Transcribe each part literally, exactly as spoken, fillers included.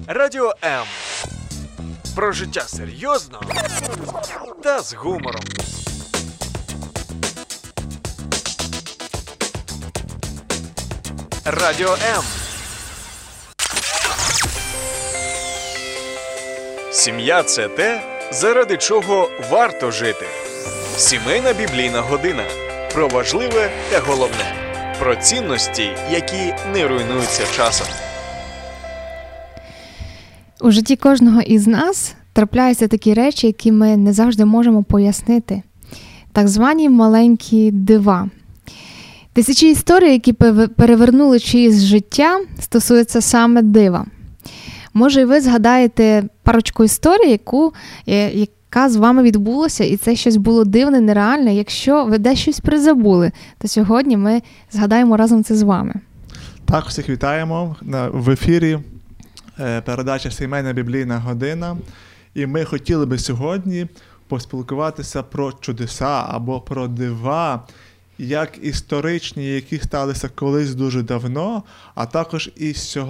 Радіо М. Про життя серйозно та з гумором. Радіо М. Сім'я – це те, заради чого варто жити. Сімейна біблійна година. Про важливе та головне. Про цінності, які не руйнуються часом. У житті кожного із нас трапляються такі речі, які ми не завжди можемо пояснити. Так звані маленькі дива. Тисячі історій, які перевернули чиїсь життя, стосуються саме дива. Може, і ви згадаєте парочку історій, яку, яка з вами відбулася, і це щось було дивне, нереальне. Якщо ви десь щось призабули, то сьогодні ми згадаємо разом це з вами. Так, всіх вітаємо в ефірі. Передача «Сімейна біблійна година». І ми хотіли би сьогодні поспілкуватися про чудеса або про дива, як історичні, які сталися колись дуже давно, а також і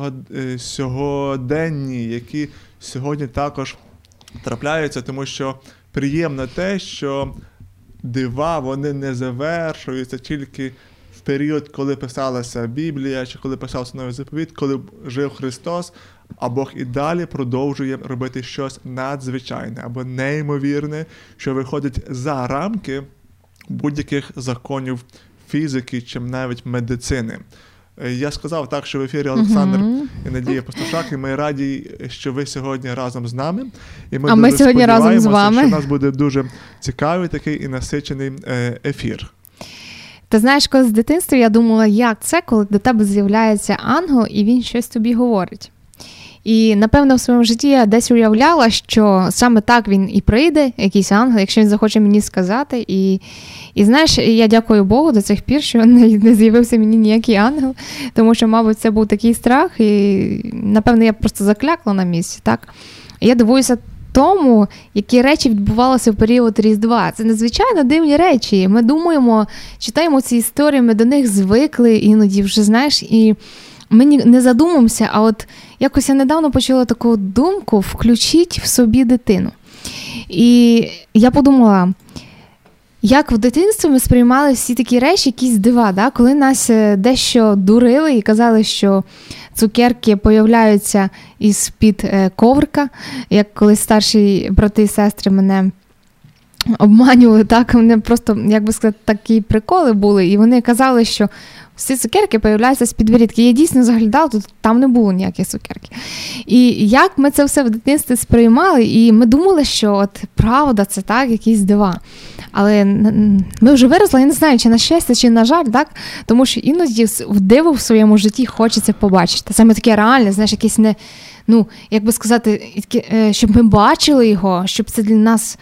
сьогоденні, які сьогодні також трапляються, тому що приємно те, що дива, вони не завершуються тільки в період, коли писалася Біблія, чи коли писався Новий Заповіт, коли жив Христос, а Бог і далі продовжує робити щось надзвичайне або неймовірне, що виходить за рамки будь-яких законів фізики чи навіть медицини. Я сказав так, що в ефірі Олександр uh-huh. і Надія Пастушак, і ми раді, що ви сьогодні разом з нами. І ми а ми сьогодні разом з вами. Що у нас буде дуже цікавий такий і насичений ефір. Ти знаєш, коли з дитинства я думала, як це, коли до тебе з'являється ангел і він щось тобі говорить. І, напевно, в своєму житті я десь уявляла, що саме так він і прийде, якийсь ангел, якщо він захоче мені сказати. І, і знаєш, я дякую Богу до цих пір, що не, не з'явився мені ніякий ангел, тому що, мабуть, це був такий страх, і, напевно, я просто заклякла на місці, так? І я дивуюся тому, які речі відбувалися в період Різдва. Це надзвичайно дивні речі. Ми думаємо, читаємо ці історії, ми до них звикли іноді вже, знаєш, і ми не задумуємося, а от якось я недавно почула таку думку: включіть в собі дитину. І я подумала, як в дитинстві ми сприймали всі такі речі, якісь дива, да? Коли нас дещо дурили і казали, що цукерки появляються із-під коврика, як коли старші брати і сестри мене обманювали, так, вони просто, як би сказати, такі приколи були, і вони казали, що всі цукерки появляються з-під ворітки. Я дійсно заглядала, тут там не було ніяких цукерки. І як ми це все в дитинстві сприймали, і ми думали, що от правда, це так, якісь дива. Але ми вже виросли, я не знаю, чи на щастя, чи на жаль, так? Тому що іноді в диво в своєму житті хочеться побачити. Саме таке реальне, знаєш, якесь не, ну, як би сказати, щоб ми бачили його, щоб це для нас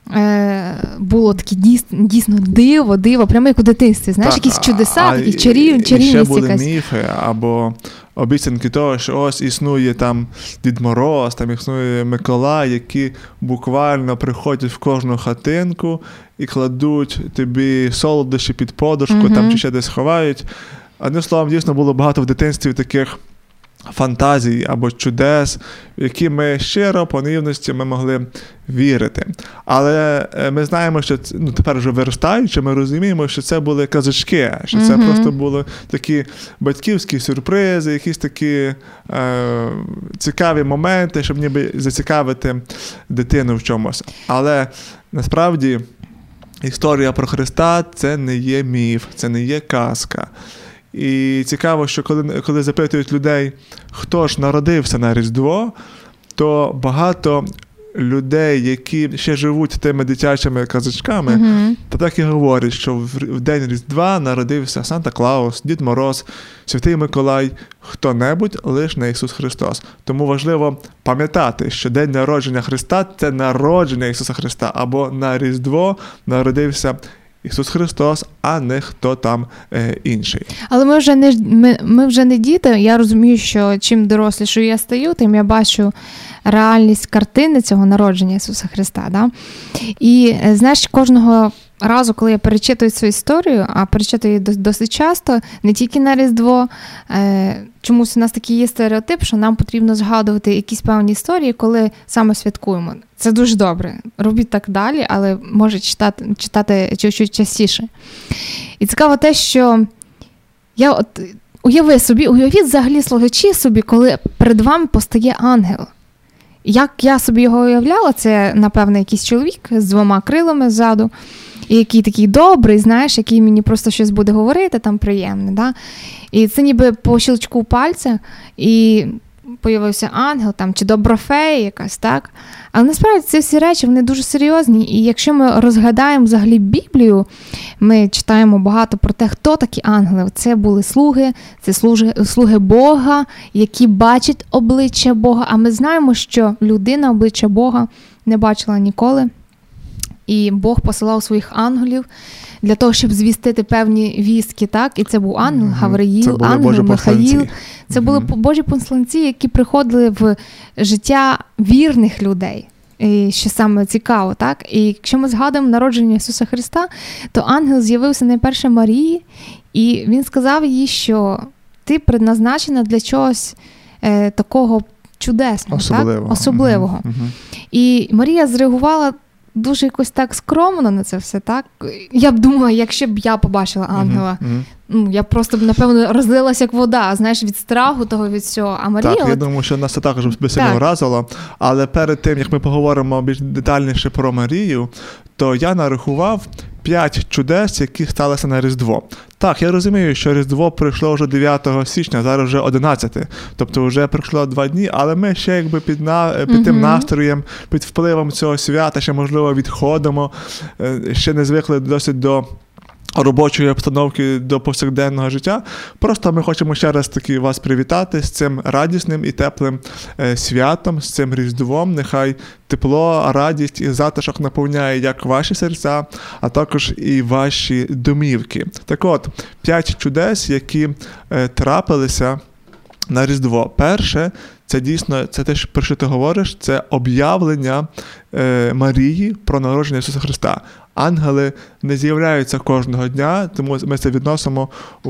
було таке дійсно, дійсно диво, диво, прямо як у дитинстві, знаєш, так, якісь чудеса, такі чарів, чарівність якась. І ще були міфи або обіцянки того, що ось існує там Дід Мороз, там існує Миколай, які буквально приходять в кожну хатинку і кладуть тобі солодощі під подушку, угу. там чи ще десь ховають. Одним словом, дійсно було багато в дитинстві таких фантазій або чудес, в які ми щиро, по наївності ми могли вірити. Але ми знаємо, що ну, тепер вже виростаючи, ми розуміємо, що це були казочки, що це mm-hmm. просто були такі батьківські сюрпризи, якісь такі е, цікаві моменти, щоб ніби зацікавити дитину в чомусь. Але насправді історія про Христа – це не є міф, це не є казка. І цікаво, що коли, коли запитують людей, хто ж народився на Різдво, то багато людей, які ще живуть тими дитячими казочками, mm-hmm. то так і говорять, що в, в день Різдва народився Санта-Клаус, Дід Мороз, Святий Миколай, хто-небудь, лише не Ісус Христос. Тому важливо пам'ятати, що день народження Христа – це народження Ісуса Христа, або на Різдво народився Ісус Христос, а не хто там е, інший. Але ми вже не ми, ми вже не діти. Я розумію, що чим дорослішою я стаю, тим я бачу реальність картини цього народження Ісуса Христа. Да? І, знаєш, кожного разу, коли я перечитую цю історію, а перечитую її досить часто, не тільки на Різдво, е, чомусь у нас такий є стереотип, що нам потрібно згадувати якісь певні історії, коли саме святкуємо. Це дуже добре. Робіть так далі, але може читати, читати чуть-чуть частіше. І цікаво те, що я от уяви собі, уявіть взагалі слухачі собі, коли перед вами постає ангел. Як я собі його уявляла, це, напевно, якийсь чоловік з двома крилами ззаду, і який такий добрий, знаєш, який мені просто щось буде говорити, там приємне, да? І це ніби по щелчку пальця, і появився ангел, там, чи добра фея якась, так? Але насправді ці всі речі, вони дуже серйозні, і якщо ми розглядаємо взагалі Біблію, ми читаємо багато про те, хто такі ангели. Це були слуги, це слуги, слуги Бога, які бачать обличчя Бога, а ми знаємо, що людина обличчя Бога не бачила ніколи, і Бог посилав своїх ангелів для того, щоб звістити певні вістки, так? І це був ангел Гавриїл, ангел Михаїл. Це були Божі посланці, які приходили в життя вірних людей. І що саме цікаво, так? І якщо ми згадуємо народження Ісуса Христа, то ангел з'явився найперше Марії, і він сказав їй, що ти предназначена для чогось е, такого чудесного, особливого. Так? Особливого. Угу. І Марія зреагувала дуже якось так скромно на це все, так? Я б думала, якщо б я побачила ангела, uh-huh, uh-huh. ну, я б просто, напевно, розлилася як вода, знаєш, від страху того, від всього. А Марія... Так, от... я думаю, що нас це також би сильно вразило. Але перед тим, як ми поговоримо більш детальніше про Марію, то я нарахував п'ять чудес, які сталися на Різдво. Так, я розумію, що Різдво прийшло вже дев'ятого січня, зараз вже одинадцяте. Тобто вже пройшло два дні, але ми ще якби під, на, під mm-hmm. тим настроєм, під впливом цього свята, ще, можливо, відходимо, ще не звикли досить до робочої обстановки, до повсякденного життя. Просто ми хочемо ще раз таки вас привітати з цим радісним і теплим е, святом, з цим Різдвом. Нехай тепло, радість і затишок наповняє як ваші серця, а також і ваші домівки. Так от, п'ять чудес, які е, трапилися на Різдво. Перше, це дійсно, це те, про що ти говориш, це об'явлення е, Марії про народження Ісуса Христа. Ангели не з'являються кожного дня, тому ми це відносимо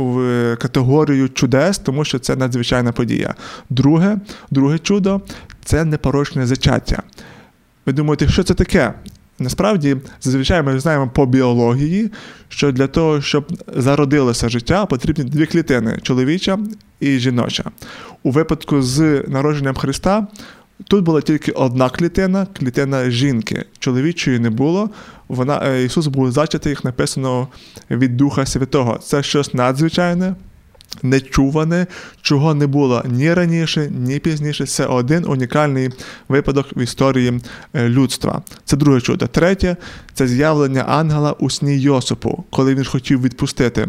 в категорію чудес, тому що це надзвичайна подія. Друге, друге чудо – це непорочне зачаття. Ви думаєте, що це таке? Насправді, зазвичай ми знаємо по біології, що для того, щоб зародилося життя, потрібні дві клітини – чоловіча і жіноча. У випадку з народженням Христа тут була тільки одна клітина, клітина жінки. Чоловічої не було. Вона, Ісус був зачатий, як написано, від Духа Святого. Це щось надзвичайне, нечуване, чого не було ні раніше, ні пізніше. Це один унікальний випадок в історії людства. Це друге чудо. Третє – це з'явлення ангела у сні Йосипу, коли він хотів відпустити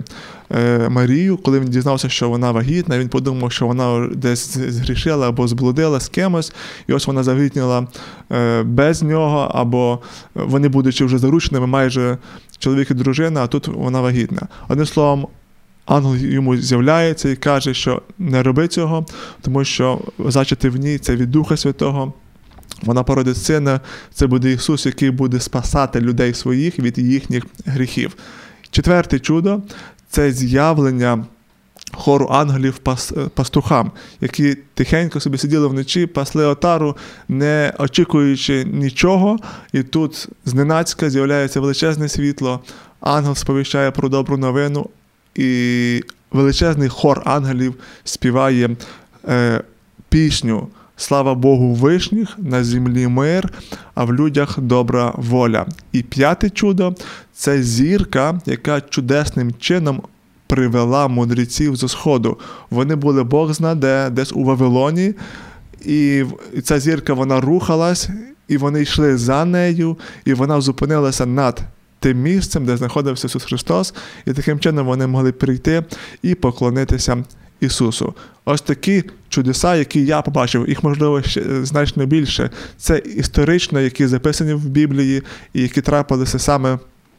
Марію, коли він дізнався, що вона вагітна, він подумав, що вона десь згрішила або зблудила з кимось, і ось вона завагітніла без нього, або вони, будучи вже зарученими, майже чоловік і дружина, а тут вона вагітна. Одним словом, ангел йому з'являється і каже, що не роби цього, тому що зачатий в ній – це від Духа Святого. Вона породить сина, це буде Ісус, який буде спасати людей своїх від їхніх гріхів. Четверте чудо – це з'явлення хору ангелів пас, пастухам, які тихенько собі сиділи вночі, пасли отару, не очікуючи нічого, і тут зненацька з'являється величезне світло, ангел сповіщає про добру новину, і величезний хор ангелів співає е, пісню «Слава Богу вишніх, на землі мир, а в людях добра воля». І п'яте чудо – це зірка, яка чудесним чином привела мудреців зі Сходу. Вони були Бог зна де, десь у Вавилоні, і ця зірка, вона рухалась, і вони йшли за нею, і вона зупинилася над тим місцем, де знаходився Ісус Христос, і таким чином вони могли прийти і поклонитися Ісусу. Ось такі чудеса, які я побачив, їх, можливо, ще значно більше. Це історично, які записані в Біблії, і які трапилися саме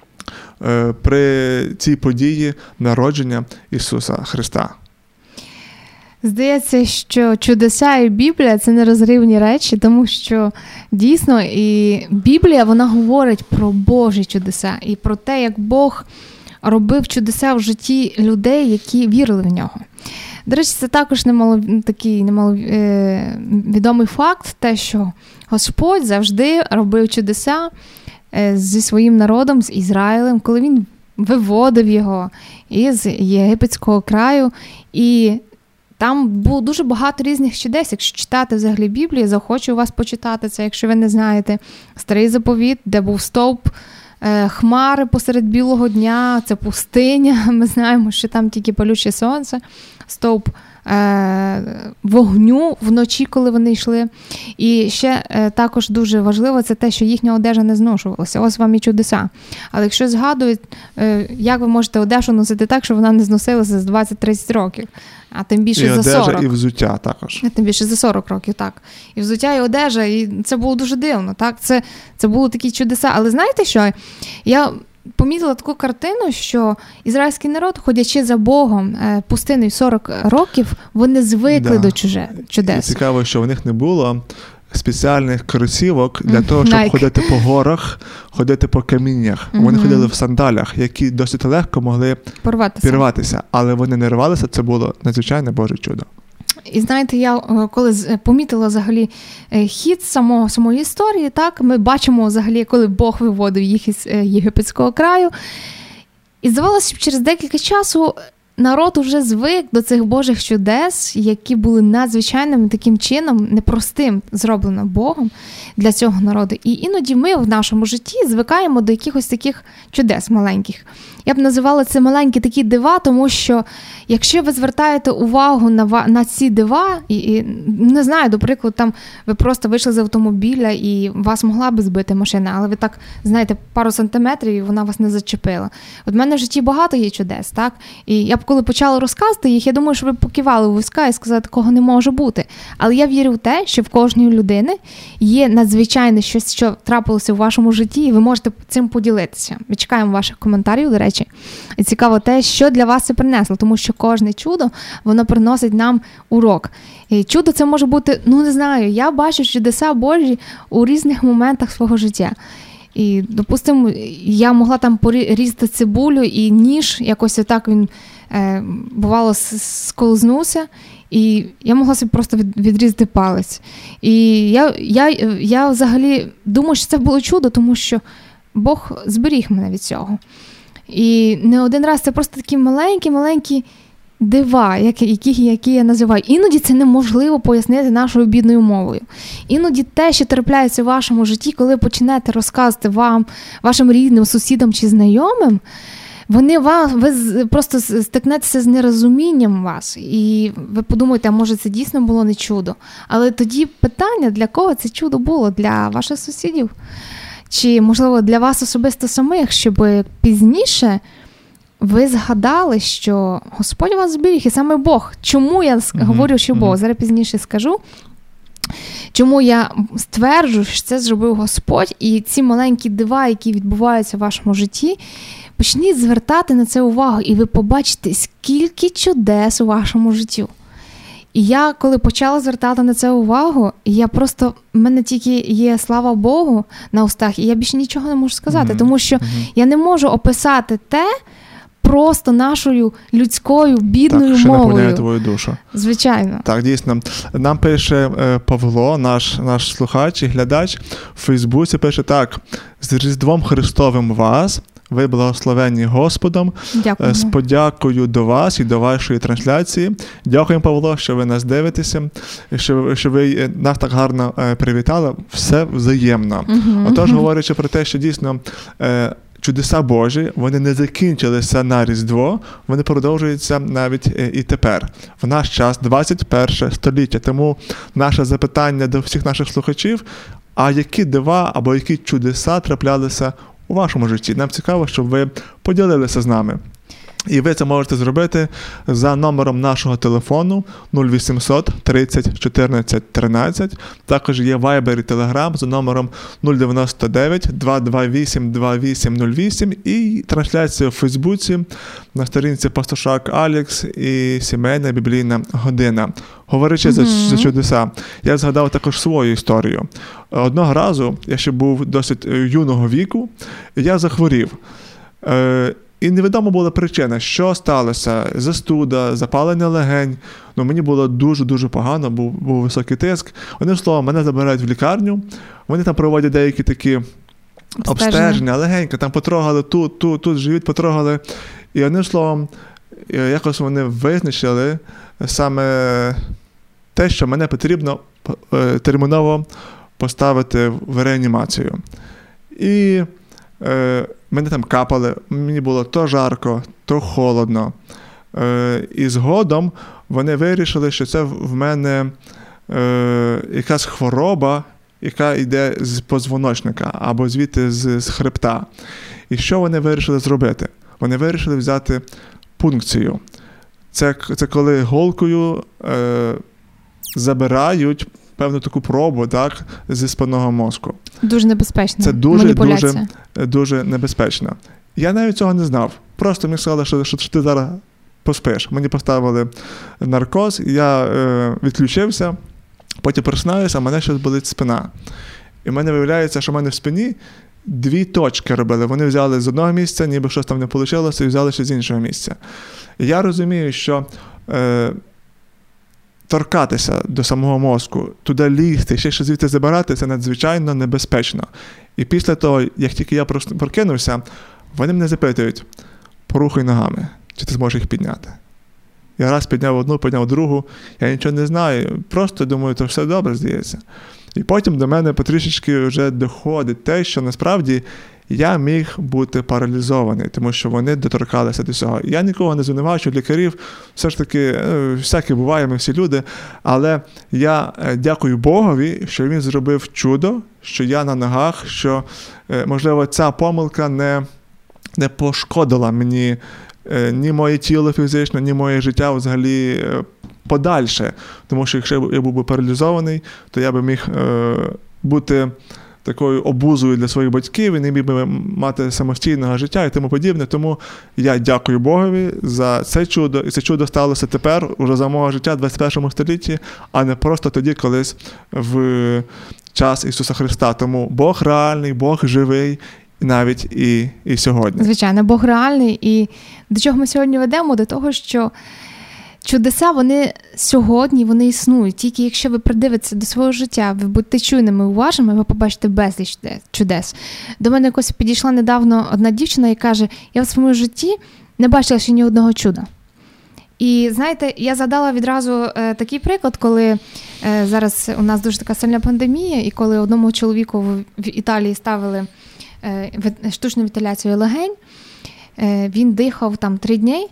е, при цій події народження Ісуса Христа. Здається, що чудеса і Біблія – це нерозривні речі, тому що дійсно і Біблія, вона говорить про Божі чудеса і про те, як Бог робив чудеса в житті людей, які вірили в нього. До речі, це також немало, такий немало е, відомий факт, те, що Господь завжди робив чудеса е, зі своїм народом, з Ізраїлем, коли він виводив його із єгипетського краю. І там було дуже багато різних чудес. Якщо читати взагалі Біблію, захочу вас почитати це, якщо ви не знаєте. Старий заповіт, де був стовп е, хмари посеред білого дня, це пустиня. Ми знаємо, що там тільки палюче сонце, стовп е, вогню вночі, коли вони йшли. І ще е, також дуже важливо це те, що їхня одежа не зношувалася. Ось вам і чудеса. Але якщо згадують, е, як ви можете одежу носити так, щоб вона не зносилася з двадцять-тридцять років, а тим більше і за одежа, сорок. І взуття також. А тим більше за сорок років, так. І взуття, і одежа, і це було дуже дивно, так. Це, це були такі чудеса. Але знаєте що? Я помітила таку картину, що ізраїльський народ, ходячи за Богом пустиною сорок років, вони звикли да. до чуже, чудес. І цікаво, що в них не було спеціальних кросівок для того, щоб Nike. ходити по горах, ходити по каміннях. Mm-hmm. Вони ходили в сандалях, які досить легко могли порватися. пірватися. Але вони не рвалися, це було надзвичайне Боже чудо. І знаєте, я коли помітила взагалі хід самого, самої історії, так, ми бачимо взагалі, коли Бог виводив їх із єгипетського краю. І здавалося, що через декілька часу народ уже звик до цих Божих чудес, які були надзвичайними таким чином, непростим зроблено Богом для цього народу. І іноді ми в нашому житті звикаємо до якихось таких чудес маленьких. Я б називала це маленькі такі дива, тому що якщо ви звертаєте увагу на, на ці дива, і, і не знаю, до прикладу, там ви просто вийшли з автомобіля і вас могла би збити машина, але ви так, знаєте, пару сантиметрів і вона вас не зачепила. От в мене в житті багато є чудес, так? І я б коли почала розказувати їх, я думаю, що ви покивали у війська і сказали, такого не може бути. Але я вірю в те, що в кожної людини є надзвичайне щось, що трапилося в вашому житті, і ви можете цим поділитися. Ми чекаємо ваших коментарів, до речі. І цікаво те, що для вас це принесло, тому що кожне чудо, воно приносить нам урок. І чудо це може бути, ну не знаю, я бачу чудеса Божі у різних моментах свого життя. І, допустимо, я могла там порізати цибулю, і ніж, якось отак він, е, бувало, сколзнувся, і я могла собі просто від, відрізати палець. І я, я, я взагалі думаю, що це було чудо, тому що Бог зберіг мене від цього. І не один раз це просто такі маленькі-маленькі дива, які, які я називаю. Іноді це неможливо пояснити нашою бідною мовою. Іноді те, що трапляється в вашому житті, коли почнете розказувати вам, вашим рідним, сусідам чи знайомим, вони вам, ви просто стикнетеся з нерозумінням вас. І ви подумаєте, а може це дійсно було не чудо. Але тоді питання, для кого це чудо було? Для ваших сусідів? Чи, можливо, для вас особисто самих, щоб пізніше ви згадали, що Господь вас зберіг, і саме Бог. Чому я uh-huh. говорю, що Бог? Зараз пізніше скажу. Чому я стверджую, що це зробив Господь, і ці маленькі дива, які відбуваються в вашому житті, почніть звертати на це увагу, і ви побачите, скільки чудес у вашому житті. І я, коли почала звертати на це увагу, я просто, в мене тільки є слава Богу на устах, і я більше нічого не можу сказати, mm-hmm. тому що mm-hmm. я не можу описати те просто нашою людською, бідною так, що мовою. наповняє твою душу. Звичайно. Так, дійсно. Нам пише е, Павло, наш, наш слухач і глядач, в Фейсбуці пише так: «З Різдвом Христовим вас, ви благословенні Господом, Дякую. З подякою до вас і до вашої трансляції. Дякуємо, Павло, що ви нас дивитеся, що, що ви нас так гарно е, привітали. Все взаємно». Uh-huh. Отож, говорячи про те, що дійсно е, чудеса Божі, вони не закінчилися на Різдво, вони продовжуються навіть і тепер, в наш час, двадцять перше століття. Тому наше запитання до всіх наших слухачів: а які дива або які чудеса траплялися у вашому житті? Нам цікаво, щоб ви поділилися з нами. І ви це можете зробити за номером нашого телефону нуль вісімсот тридцять чотирнадцять тринадцять. Також є Viber і Telegram за номером нуль дев'яносто дев'ять двісті двадцять вісім двадцять вісім нуль вісім і трансляція в Фейсбуці на сторінці Пастушак Алекс і Сімейна біблійна година. Говорячи mm-hmm. за, за чудеса, я згадав також свою історію. Одного разу, я ще був досить юного віку, я захворів. Е, І невідома була причина, що сталося, застуда, запалення легень. Ну, мені було дуже-дуже погано, був, був високий тиск. Одним словом, мене забирають в лікарню, вони там проводять деякі такі обстеження, обстеження легенько, там потрогали тут, тут, тут, живіт потрогали. І одним словом, якось вони визначили саме те, що мене потрібно терміново поставити в реанімацію. І е, мене там капали, мені було то жарко, то холодно. Е, і згодом вони вирішили, що це в мене е, якась хвороба, яка йде з позвоночника або звідти з, з хребта. І що вони вирішили зробити? Вони вирішили взяти пункцію. Це, це коли голкою е, забирають певну таку пробу, так, зі спинного мозку. Дуже небезпечно. Це дуже, дуже, дуже небезпечно. Я навіть цього не знав. Просто мені сказали, що, що, що ти зараз поспиш. Мені поставили наркоз, я е, відключився, потім просинаюся, а мене щось болить спина. І в мене виявляється, що в мене в спині дві точки робили. Вони взяли з одного місця, ніби щось там не вийшло, і взяли ще з іншого місця. І я розумію, що е, торкатися до самого мозку, туди лізти, ще щось звідти забирати, це надзвичайно небезпечно. І після того, як тільки я прокинувся, вони мене запитують: порухай ногами, чи ти зможеш їх підняти. Я раз підняв одну, підняв другу, я нічого не знаю, просто думаю, то все добре, здається. І потім до мене потрішечки вже доходить те, що насправді я міг бути паралізований, тому що вони доторкалися до цього. Я нікого не звинувачую, лікарів, все ж таки, всяке буває, ми всі люди, але я дякую Богові, що він зробив чудо, що я на ногах, що, можливо, ця помилка не, не пошкодила мені ні моє тіло фізично, ні моє життя взагалі подальше. Тому що якщо я був би паралізований, то я би міг е, бути такою обузою для своїх батьків і не міг би мати самостійного життя і тому подібне. Тому я дякую Богові за це чудо. І це чудо сталося тепер, уже за мого життя в двадцять першому столітті, а не просто тоді, колись в час Ісуса Христа. Тому Бог реальний, Бог живий. Навіть і, і сьогодні. Звичайно, Бог реальний. І до чого ми сьогодні ведемо? До того, що чудеса, вони сьогодні, вони існують. Тільки якщо ви придивитеся до свого життя, ви будете чуйними, уважними, ви побачите безліч чудес. До мене якось підійшла недавно одна дівчина і каже: я в своєму житті не бачила ще ні одного чуда. І, знаєте, я задала відразу е, такий приклад, коли е, зараз у нас дуже така сильна пандемія, і коли одному чоловіку в, в Італії ставили штучну вентиляцію легень, він дихав там три дні,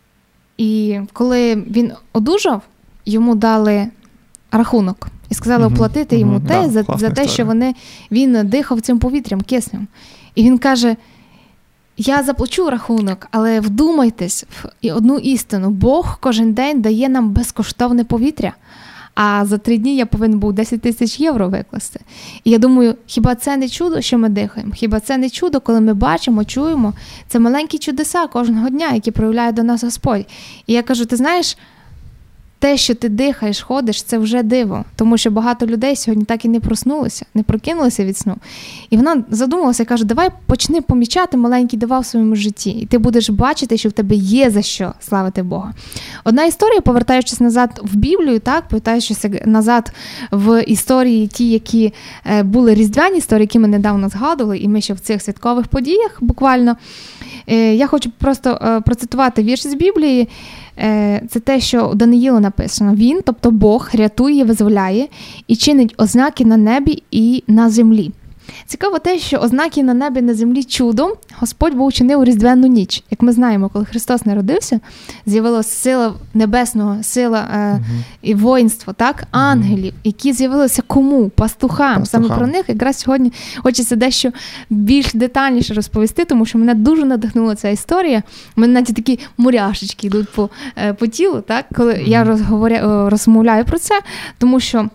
і коли він одужав, йому дали рахунок і сказали uh-huh. оплатити uh-huh. йому те, yeah, за, за те, що вони, він дихав цим повітрям, киснем. І він каже: я заплачу рахунок, але вдумайтесь в одну істину. Бог кожен день дає нам безкоштовне повітря, а за три дні я повинен був десять тисяч євро викласти. І я думаю, хіба це не чудо, що ми дихаємо? Хіба це не чудо, коли ми бачимо, чуємо? Це маленькі чудеса кожного дня, які проявляє до нас Господь. І я кажу, ти знаєш, те, що ти дихаєш, ходиш, це вже диво. Тому що багато людей сьогодні так і не проснулися, не прокинулися від сну. І вона задумалася і каже: давай почни помічати маленькі дива в своєму житті. І ти будеш бачити, що в тебе є за що славити Бога. Одна історія, повертаючись назад в Біблію, так, повертаючись назад в історії ті, які були різдвяні історії, які ми недавно згадували, і ми ще в цих святкових подіях буквально. Я хочу просто процитувати вірш з Біблії. Це те, що у Даниїла написано. Він, тобто Бог, рятує, визволяє і чинить ознаки на небі і на землі. Цікаво те, що ознаки на небі, на землі чудом Господь Бог учинив у Різдвяну ніч. Як ми знаємо, коли Христос народився, з'явилася сила небесного, сила е, угу. і воїнство, так? Ангелів, які з'явилися кому? Пастухам. Пастухам. Саме про них якраз сьогодні хочеться дещо більш детальніше розповісти, тому що мене дуже надихнула ця історія. У мене навіть такі муряшечки йдуть по, е, по тілу, так? Коли угу. я розговоря, розмовляю про це, тому що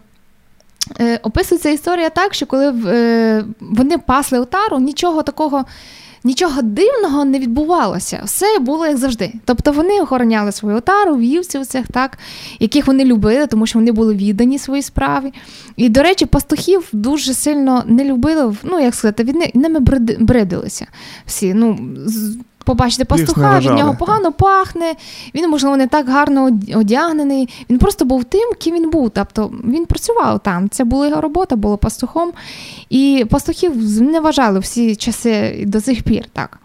Е, описується історія так, що коли е, вони пасли отару, нічого такого, нічого дивного не відбувалося. Все було як завжди. Тобто вони охороняли свою отару, вівців цих, так, яких вони любили, тому що вони були віддані своїй справі. І, до речі, пастухів дуже сильно не любили, ну, як сказати, від ними бридилися всі. Ну, побачите пастуха, від нього погано пахне, він, можливо, не так гарно одягнений. Він просто був тим, ким він був. Тобто він працював там. Це була його робота, було пастухом. І пастухів не вважали всі часи до сих пір. Так.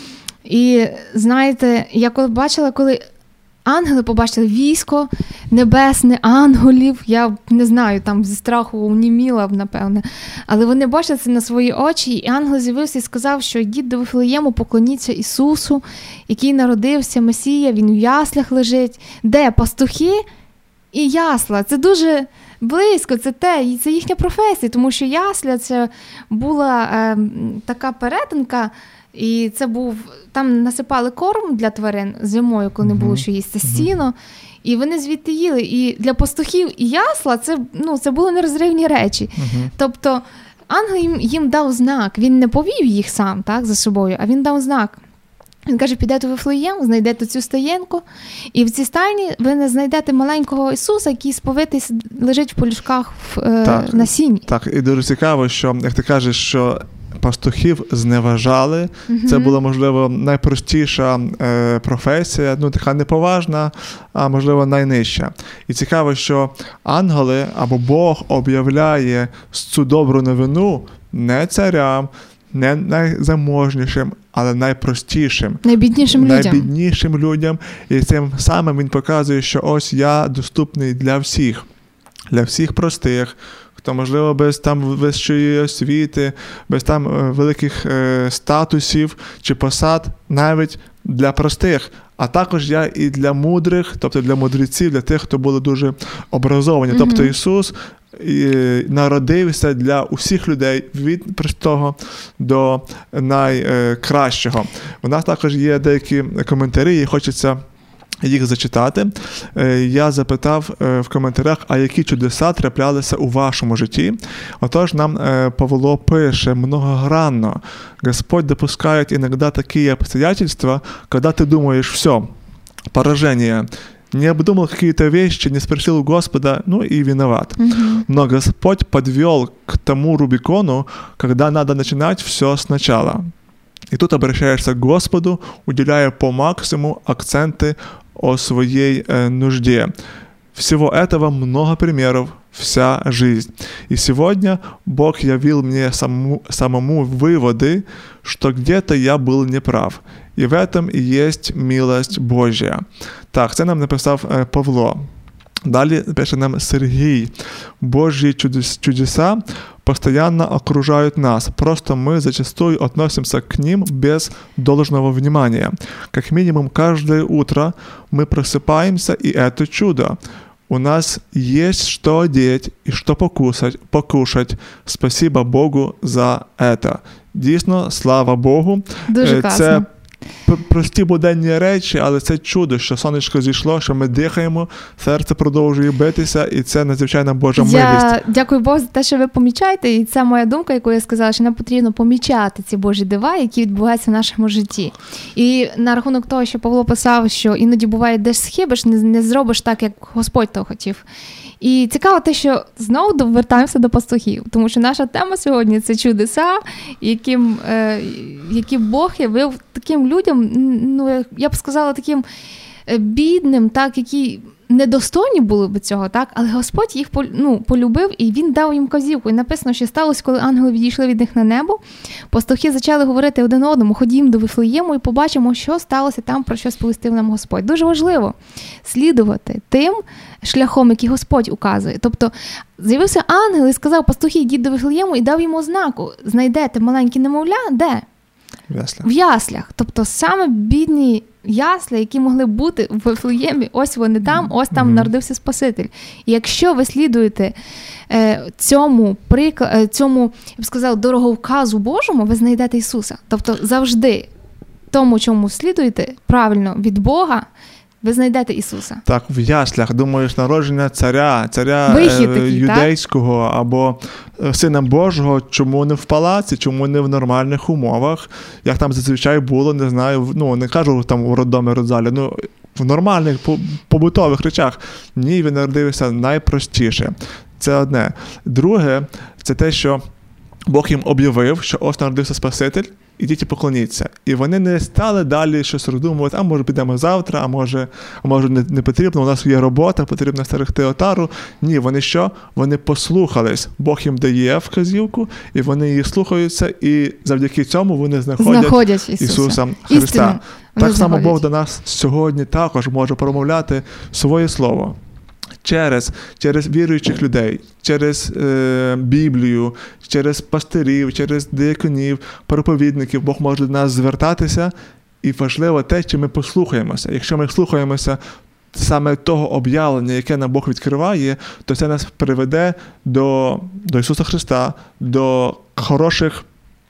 І, знаєте, я коли бачила, коли ангели побачили військо небесне, ангелів, я не знаю, там зі страху уніміла б, напевне, але вони бачили це на свої очі, і ангел з'явився і сказав, що йдіть до Вифлеєму, поклоніться Ісусу, який народився, Месія, він у яслях лежить. Де? Пастухи і ясла. Це дуже близько, це те, і це їхня професія, тому що ясля це була е, така перетинка. І це був, там насипали корм для тварин зимою, коли не було що їсти, сіно, і вони звідти їли. І для пастухів і ясла це, ну, це були нерозривні речі. Uh-huh. Тобто ангел їм, їм дав знак, він не повів їх сам, так, за собою, а він дав знак. Він каже, підете у Вифлеєм, знайдете цю стаєнку, і в цій стайні ви не знайдете маленького Ісуса, який сповитий лежить в полюшках в, е, на сіні. Так, і дуже цікаво, що, як ти кажеш, що пастухів зневажали. Uh-huh. Це була, можливо, найпростіша е, професія, ну, така неповажна, а, можливо, найнижча. І цікаво, що ангели або Бог об'являє цю добру новину не царям, не найзаможнішим, але найпростішим. Найбіднішим людям. Найбіднішим людям. І цим самим він показує, що ось я доступний для всіх. Для всіх простих, хто, можливо, без там вищої освіти, без там великих е, статусів чи посад, навіть для простих. А також я і для мудрих, тобто для мудреців, для тих, хто були дуже образовані. Mm-hmm. Тобто Ісус і народився для усіх людей від простого до найкращого. У нас також є деякі коментарі, і хочеться їх зачитати. Я запитав в коментарях, а які чудеса траплялися у вашому житті. Отож, нам Павло пише многогранно. Господь допускает иногда такие обстоятельства, когда ты думаешь, все, поражение, не обдумал какие-то вещи, не спросил у Господа, ну и виноват. Mm-hmm. Но Господь подвел к тому Рубикону, когда надо начинать все сначала. И тут обращаешься к Господу, уделяя по максимуму акценты о своей э, нужде. Всего этого много примеров, вся жизнь. И сегодня Бог явил мне самому, самому выводы, что где-то я был неправ. И в этом и есть милость Божья. Так, це нам написав э, Павло. Далі пише нам Сергій. Божьи чудес, чудеса постоянно окружают нас, просто мы зачастую относимся к ним без должного внимания. Как минимум, каждое утро мы просыпаемся, и это чудо. У нас есть что одеть и что покусать, покушать. Спасибо Богу за это. Дійсно, слава Богу. Дуже класно. Це прості буденні речі, але це чудо, що сонечко зійшло, що ми дихаємо, серце продовжує битися, і це надзвичайна Божа милість. Я дякую Богу за те, що ви помічаєте, і це моя думка, яку я сказала, що нам потрібно помічати ці Божі дива, які відбуваються в нашому житті. І на рахунок того, що Павло писав, що іноді буває, десь схибиш, не, не зробиш так, як Господь того хотів. І цікаво те, що знову вертаємося до пастухів, тому що наша тема сьогодні – це чудеса, яким, е, які Бог явив таким людям, ну, я б сказала, таким бідним, так, які недостойні були б цього, так? Але Господь їх ну, полюбив, і він дав їм вказівку. І написано, що сталося, коли ангели відійшли від них на небо, пастухи почали говорити один одному: ходімо до Вифлеєму і побачимо, що сталося там, про що сповістив нам Господь. Дуже важливо слідувати тим шляхом, який Господь указує. Тобто з'явився ангел і сказав: пастухи, йдіть до Вифлеєму, і дав йому ознаку: знайдете маленькі немовля, де? В яслях. В яслях. Тобто саме бідні ясла, які могли бути в Вифлеємі, ось вони там, ось там mm-hmm. народився Спаситель. І якщо ви слідуєте е, цьому, прикла... цьому, я б сказала, дороговказу Божому, ви знайдете Ісуса. Тобто завжди тому, чому слідуєте правильно від Бога, ви знайдете Ісуса. Так, в яслях, думаєш, народження царя, царя е, такий, юдейського, так? Або Сина Божого, чому не в палаці, чому не в нормальних умовах, як там зазвичай було, не знаю, ну, не кажу там у роддомі, родзалі, ну, в нормальних побутових речах. Ні, він народився найпростіше. Це одне. Друге, це те, що Бог їм об'явив, що ось народився Спаситель, ідіть і поклоніться. І вони не стали далі щось роздумувати: а може підемо завтра, а може, а може не, не потрібно, у нас є робота, потрібно стерегти отару. Ні, вони що? Вони послухались. Бог їм дає вказівку, і вони її слухаються, і завдяки цьому вони знаходять, знаходять Ісуса, Ісуса Христа. Так само знаходять. Бог до нас сьогодні також може промовляти своє слово. Через, через віруючих людей, через е, Біблію, через пастирів, через дияконів, проповідників Бог може до нас звертатися, і важливо те, чи ми послухаємося. Якщо ми слухаємося саме того об'явлення, яке нам Бог відкриває, то це нас приведе до, до Ісуса Христа, до хороших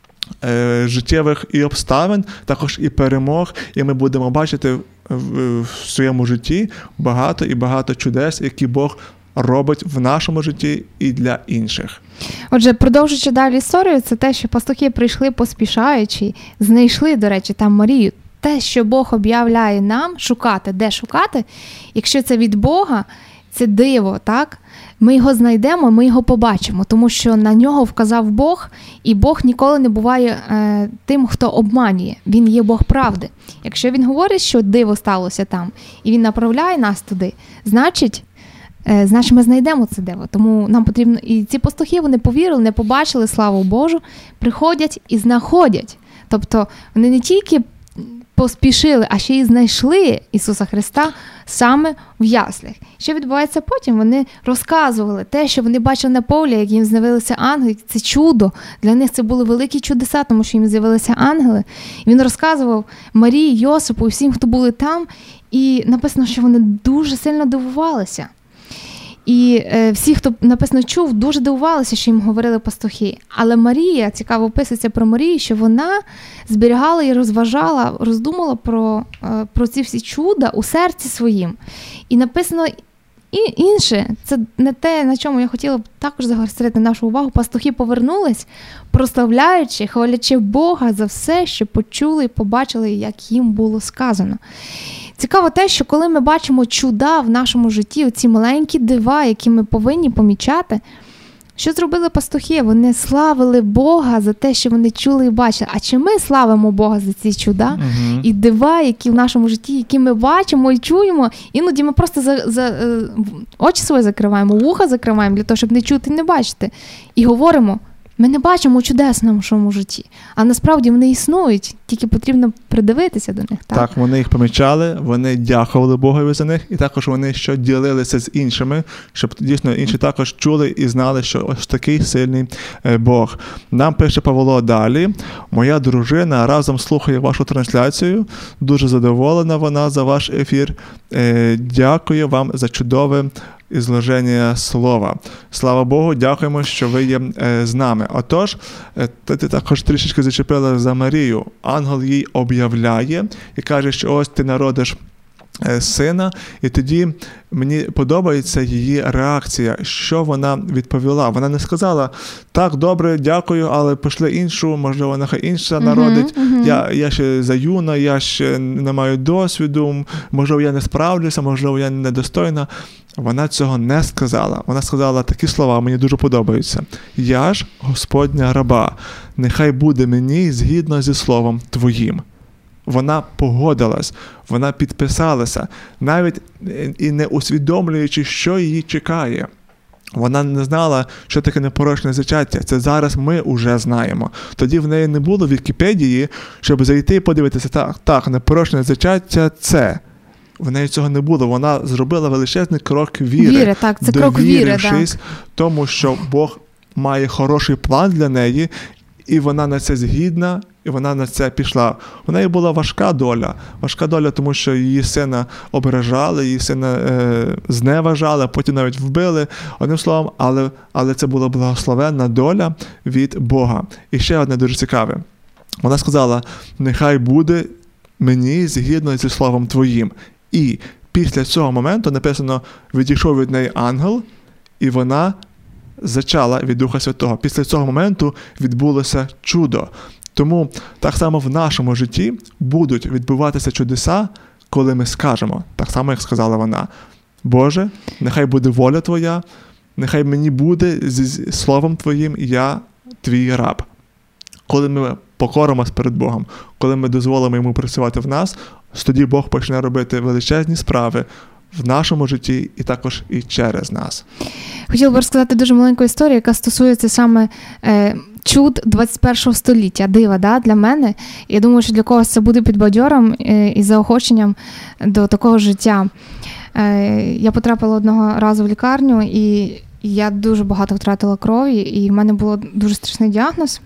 е, життєвих і обставин, також і перемог, і ми будемо бачити в, в своєму житті багато і багато чудес, які Бог робить в нашому житті і для інших. Отже, продовжуючи далі історію, це те, що пастухи прийшли поспішаючи, знайшли, до речі, там Марію. Те, що Бог об'являє нам, шукати, де шукати, якщо це від Бога, це диво, так? Ми його знайдемо, ми його побачимо, тому що на нього вказав Бог, і Бог ніколи не буває е, тим, хто обманює. Він є Бог правди. Якщо він говорить, що диво сталося там, і він направляє нас туди, значить, е, значить ми знайдемо це диво. Тому нам потрібно, і ці пастухи, вони повірили, не побачили славу Божу, приходять і знаходять. Тобто вони не тільки поспішили, а ще й знайшли Ісуса Христа саме в яслях. Що відбувається потім? Вони розказували те, що вони бачили на полі, як їм з'явилися ангели. Це чудо. Для них це були великі чудеса, тому що їм з'явилися ангели. Він розказував Марії, Йосипу і всім, хто були там. І написано, що вони дуже сильно дивувалися. І е, всі, хто, написано, чув, дуже дивувалися, що їм говорили пастухи. Але Марія, цікаво описується про Марію, що вона зберігала і розважала, роздумала про, е, про ці всі чуда у серці своїм. І написано і інше, це не те, на чому я хотіла б також загострити нашу увагу. Пастухи повернулись, прославляючи, хвалячи Бога за все, що почули і побачили, як їм було сказано. Цікаво те, що коли ми бачимо чуда в нашому житті, оці маленькі дива, які ми повинні помічати, що зробили пастухи? Вони славили Бога за те, що вони чули і бачили. А чи ми славимо Бога за ці чуда uh-huh. і дива, які в нашому житті, які ми бачимо і чуємо? Іноді ми просто за, за, очі свої закриваємо, вуха закриваємо для того, щоб не чути і не бачити. І говоримо: ми не бачимо чудес в нашому житті, а насправді вони існують, тільки потрібно придивитися до них. Так, так, вони їх помічали, вони дякували Богові за них, і також вони що ділилися з іншими, щоб дійсно інші також чули і знали, що ось такий сильний Бог. Нам пише Павло далі: моя дружина разом слухає вашу трансляцію, дуже задоволена вона за ваш ефір. Дякую вам за чудове ізложення слова. Слава Богу, дякуємо, що ви є е, з нами. Отож, е, ти, ти також трішечки зачепила за Марію. Ангел їй об'являє і каже, що ось ти народиш е, сина, і тоді мені подобається її реакція, що вона відповіла. Вона не сказала: так, добре, дякую, але пошли іншу, можливо, нехай інша народить. Uh-huh, uh-huh. Я, я ще заюна, я ще не маю досвіду, можливо, я не справлюся, можливо, я недостойна. Вона цього не сказала. Вона сказала такі слова, мені дуже подобаються. Я ж Господня раба, нехай буде мені згідно зі словом твоїм. Вона погодилась, вона підписалася, навіть і не усвідомлюючи, що її чекає. Вона не знала, що таке непорочне зачаття. Це зараз ми вже знаємо. Тоді в неї не було Вікіпедії, щоб зайти і подивитися, так, так, непорочне зачаття – це. В неї цього не було. Вона зробила величезний крок віри. Віри, так, це крок віри, так. Тому, що Бог має хороший план для неї, і вона на це згідна, і вона на це пішла. У неї була важка доля. Важка доля, тому що її сина ображали, її сина е, зневажали, потім навіть вбили. Одним словом, але, але це була благословенна доля від Бога. І ще одне дуже цікаве. Вона сказала, нехай буде мені згідно зі словом твоїм. І після цього моменту написано, відійшов від неї ангел, і вона зачала від Духа Святого. Після цього моменту відбулося чудо. Тому так само в нашому житті будуть відбуватися чудеса, коли ми скажемо, так само, як сказала вона, Боже, нехай буде воля Твоя, нехай мені буде зі словом Твоїм, я Твій раб. Коли ми покоримось перед Богом, коли ми дозволимо Йому працювати в нас, тоді Бог почне робити величезні справи в нашому житті і також і через нас. Хотіла б розказати дуже маленьку історію, яка стосується саме е, чуд двадцять першого століття, дива, да, для мене. Я думаю, що для когось це буде підбадьором е, і заохоченням до такого життя. Е, я потрапила одного разу в лікарню, і я дуже багато втратила крові, і в мене був дуже страшний діагноз.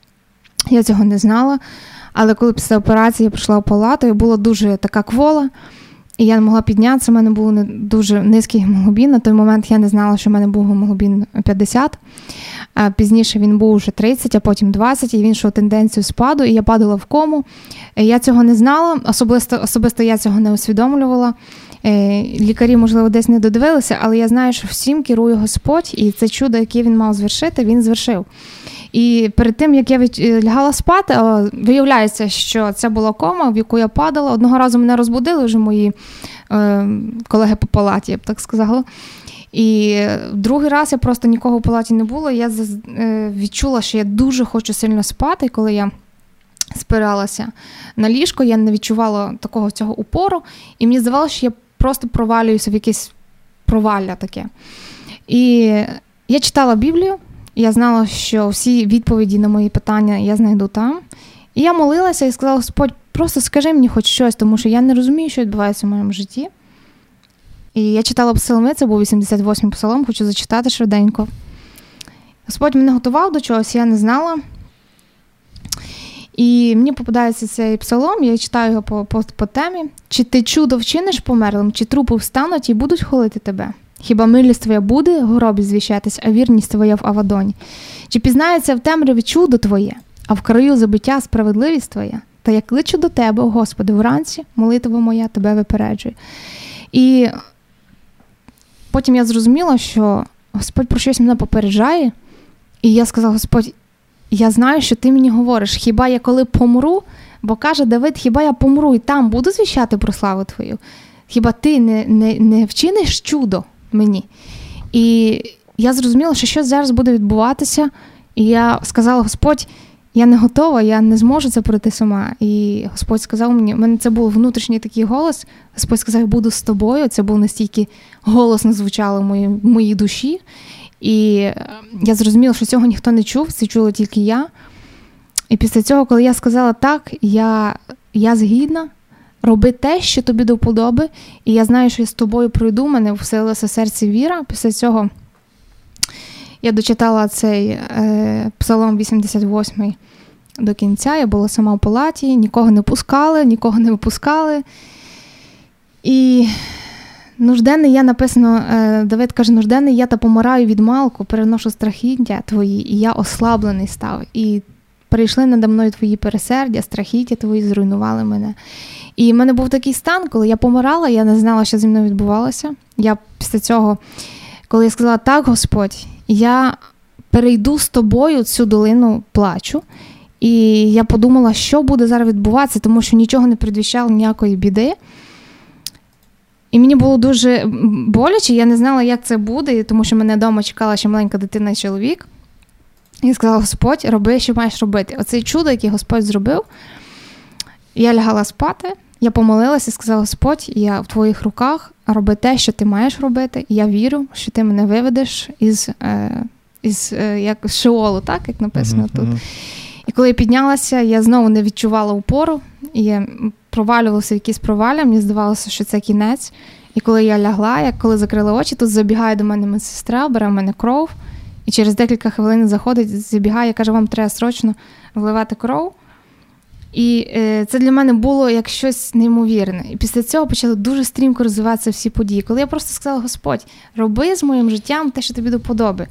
Я цього не знала, але коли після операції я прийшла в палату, я була дуже така квола, і я не могла піднятися, в мене був дуже низький гемоглобін. На той момент я не знала, що в мене був гемоглобін п'ятдесят. А пізніше він був вже тридцять, а потім двадцять, і він йшов тенденцію спаду, і я падала в кому. Я цього не знала, особисто, особисто я цього не усвідомлювала. Лікарі, можливо, десь не додивилися, але я знаю, що всім керує Господь, і це чудо, яке він мав звершити, він звершив. І перед тим, як я лягала спати, виявляється, що це була кома, в яку я падала. Одного разу мене розбудили вже мої е, колеги по палаті, я б так сказала. І другий раз я просто нікого в палаті не було. Я е, відчула, що я дуже хочу сильно спати, коли я спиралася на ліжко, я не відчувала такого цього упору, і мені здавалося, що я просто провалююся в якесь провалля таке. І я читала Біблію, я знала, що всі відповіді на мої питання я знайду там. І я молилася і сказала, Господь, просто скажи мені хоч щось, тому що я не розумію, що відбувається в моєму житті. І я читала псалми, це був вісімдесят восьмий псалом, хочу зачитати швиденько. Господь мене готував до чогось, я не знала. І мені попадається цей псалом, я читаю його по, по, по темі. «Чи ти чудо вчиниш померлим, чи трупи встануть і будуть хвалити тебе? Хіба милість твоя буде в гробі звіщатись, а вірність твоя в Авадоні? Чи пізнається в темряві чудо твоє, а в краю забиття справедливість твоя? Та я кличу до тебе, о Господи, вранці, молитва моя тебе випереджує». І потім я зрозуміла, що Господь про щось мене попереджає, і я сказала, Господь, я знаю, що ти мені говориш, хіба я коли помру, бо каже Давид, хіба я помру і там буду звіщати про славу твою? Хіба ти не, не, не вчиниш чудо мені? І я зрозуміла, що щось зараз буде відбуватися, і я сказала, Господь, я не готова, я не зможу це пройти сама. І Господь сказав мені, в мене це був внутрішній такий голос, Господь сказав, я буду з тобою, це був настільки голосно звучало в моїй, в моїй душі. І я зрозуміла, що цього ніхто не чув, це чула тільки я. І після цього, коли я сказала так, я, я згідна, роби те, що тобі до вподоби, і я знаю, що я з тобою пройду, в мене вселилася в серці віра. Після цього я дочитала цей е, псалом вісімдесят восьмий до кінця, я була сама в палаті, нікого не пускали, нікого не випускали. І нужденний я написано, Давид каже, нужденний я та помираю від малку, переношу страхіття твої, і я ослаблений став. І прийшли надо мною твої пересердя, страхіття твої зруйнували мене. І в мене був такий стан, коли я помирала, я не знала, що зі мною відбувалося. Я після цього, коли я сказала, так, Господь, я перейду з тобою цю долину плачу. І я подумала, що буде зараз відбуватися, тому що нічого не передвіщало ніякої біди. І мені було дуже боляче, я не знала, як це буде, тому що мене вдома чекала ще маленька дитина і чоловік. І я сказала, Господь, роби, що маєш робити. Оце чудо, яке Господь зробив. Я лягала спати, я помолилася і сказала: Господь, я в твоїх руках, роби те, що ти маєш робити. Я вірю, що ти мене виведеш із, е, із е, як, з Шеолу, так, як написано uh-huh, тут. Uh-huh. І коли я піднялася, я знову не відчувала упору, і я провалювалася в якісь провалля, мені здавалося, що це кінець. І коли я лягла, я коли закрила очі, тут забігає до мене медсестра, бере в мене кров, і через декілька хвилин заходить, забігає, каже: вам треба срочно вливати кров. І е, це для мене було як щось неймовірне. І після цього почали дуже стрімко розвиватися всі події. Коли я просто сказала: Господь, роби з моїм життям те, що тобі до вподоби.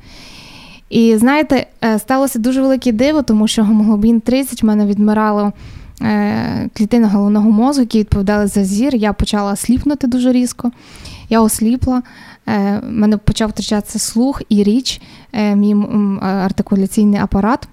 І, знаєте, е, сталося дуже велике диво, тому що гемоглобін тридцять в мене відмирало е, клітини головного мозку, які відповідали за зір. Я почала сліпнути дуже різко. Я осліпла. Е, в мене почав втрачатися слух і річ, е, мій м, артикуляційний апарат.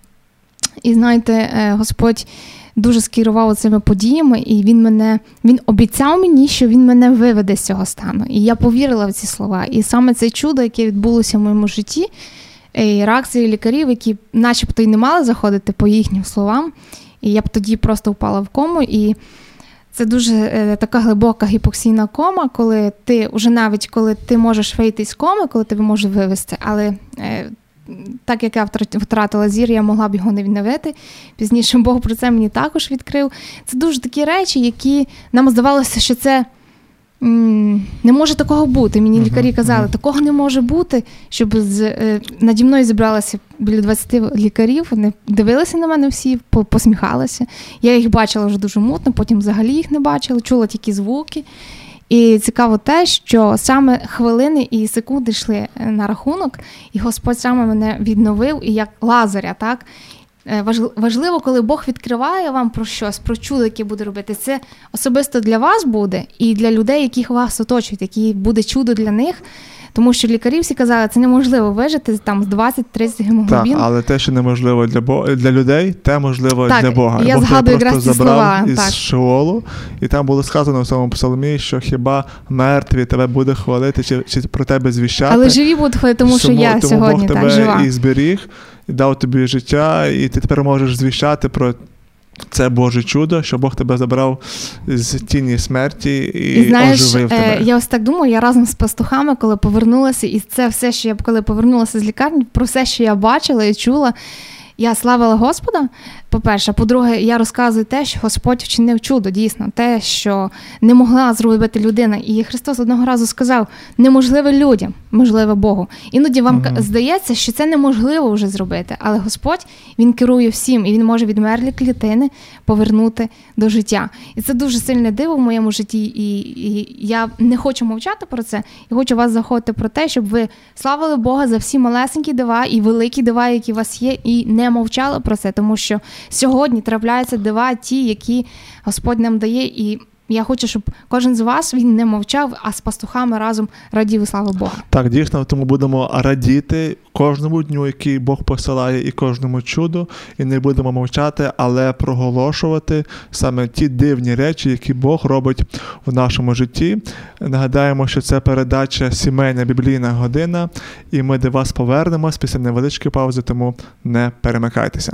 І, знаєте, Господь дуже скерував цими подіями, і він мене, він обіцяв мені, що він мене виведе з цього стану. І я повірила в ці слова. І саме це чудо, яке відбулося в моєму житті, і реакції лікарів, які начебто й не мали заходити по їхнім словам, і я б тоді просто впала в кому. І це дуже е, така глибока гіпоксійна кома, коли ти, вже навіть коли ти можеш вийти з коми, коли тебе можуть вивести, але е, так як я втратила зір, я могла б його не відновити. Пізніше Бог про це мені також відкрив. Це дуже такі речі, які нам здавалося, що це м- не може такого бути. Мені лікарі казали, такого не може бути, щоб з, е, наді мною зібралося біля двадцять лікарів, вони дивилися на мене всі, посміхалися. Я їх бачила вже дуже мутно, потім взагалі їх не бачила, чула тільки звуки. І цікаво те, що саме хвилини і секунди йшли на рахунок, і Господь саме мене відновив, і як Лазаря, так? Важливо, коли Бог відкриває вам про щось, про чудо, яке буде робити. Це особисто для вас буде, і для людей, яких вас оточують, які буде чудо для них. Тому що лікарі всі казали, це неможливо вижити там з двадцять-тридцять гемоглобін. Так, але те, що неможливо для, Бо... для людей, те можливо так, для Бога. Я Бог згадую тебе просто забрав слова, із так. Шеолу, і там було сказано в цьому псалмі, що хіба мертві тебе буде хвалити, чи, чи про тебе звіщати. Але живі будуть хвалити, тому що тому, я тому сьогодні Бог так жива. тебе і зберіг, і дав тобі життя, і ти тепер можеш звіщати про це Боже чудо, що Бог тебе забрав з тіні смерті і, і знаєш, оживив тебе. Я ось так думаю, я разом з пастухами, коли повернулася, і це все, що я коли повернулася з лікарні, про все, що я бачила і чула, я славила Господа, по-перше. По-друге, я розказую те, що Господь вчинив чудо, дійсно. Те, що не могла зробити людина. І Христос одного разу сказав, неможливе людям, можливе Богу. Іноді вам uh-huh. здається, що це неможливо вже зробити. Але Господь, Він керує всім. І Він може відмерлі клітини повернути до життя. І це дуже сильне диво в моєму житті. І, і я не хочу мовчати про це. Я хочу вас заходити про те, щоб ви славили Бога за всі малесенькі дива і великі дива, які у вас є, і не мовчали про це. Тому що сьогодні трапляються дива ті, які Господь нам дає, і я хочу, щоб кожен з вас, він не мовчав, а з пастухами разом радів і славив Бога. Так, дійсно, тому будемо радіти кожному дню, який Бог посилає, і кожному чуду, і не будемо мовчати, але проголошувати саме ті дивні речі, які Бог робить в нашому житті. Нагадаємо, що це передача «Сімейна біблійна година», і ми до вас повернемось після невеличкої паузи, тому не перемикайтеся.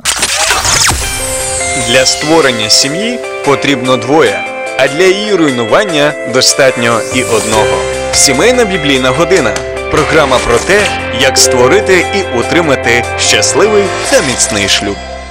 Для створення сім'ї потрібно двоє, а для її руйнування достатньо і одного. Сімейна біблійна година – програма про те, як створити і утримати щасливий та міцний шлюб.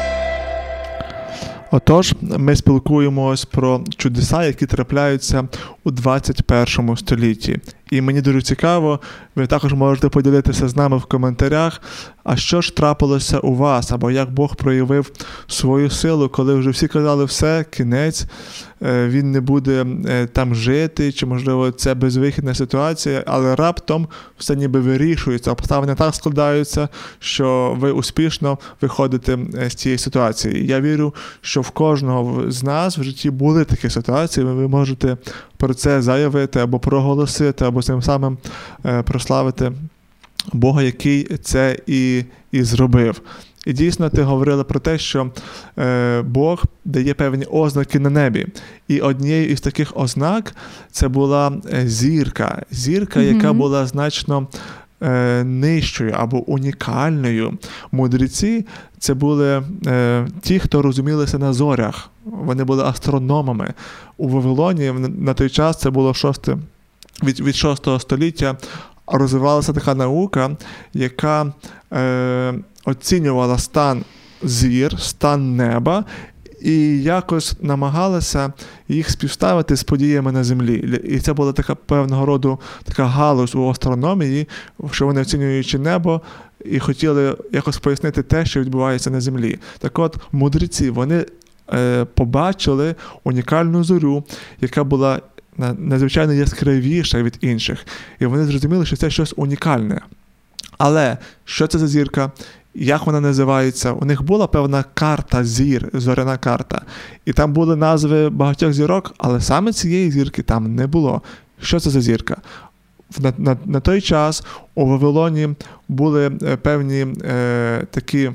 Отож, ми спілкуємось про чудеса, які трапляються у двадцять першому столітті. І мені дуже цікаво, ви також можете поділитися з нами в коментарях, а що ж трапилося у вас, або як Бог проявив свою силу, коли вже всі казали все, кінець, він не буде там жити, чи, можливо, це безвихідна ситуація, але раптом все ніби вирішується, обставини так складаються, що ви успішно виходите з цієї ситуації. Я вірю, що в кожного з нас в житті були такі ситуації, ви можете про це заявити, або проголосити, або цим самим е, прославити Бога, який це і, і зробив. І дійсно, ти говорила про те, що е, Бог дає певні ознаки на небі. І однією із таких ознак це була зірка. Зірка, mm-hmm. яка була значно е, нижчою або унікальною. Мудреці – це були е, ті, хто розумілися на зорях. Вони були астрономами. У Вавилоні на той час, це було шосте, від, від шостого століття, розвивалася така наука, яка е, оцінювала стан зір, стан неба, і якось намагалася їх співставити з подіями на землі. І це була така певного роду така галузь у астрономії, що вони, оцінюючи небо, і хотіли якось пояснити те, що відбувається на землі. Так от, мудреці, вони е, побачили унікальну зорю, яка була надзвичайно яскравіша від інших. І вони зрозуміли, що це щось унікальне. Але що це за зірка? Як вона називається? У них була певна карта зір, зоряна карта. І там були назви багатьох зірок, але саме цієї зірки там не було. Що це за зірка? На, на, на той час у Вавилоні були певні е, такі,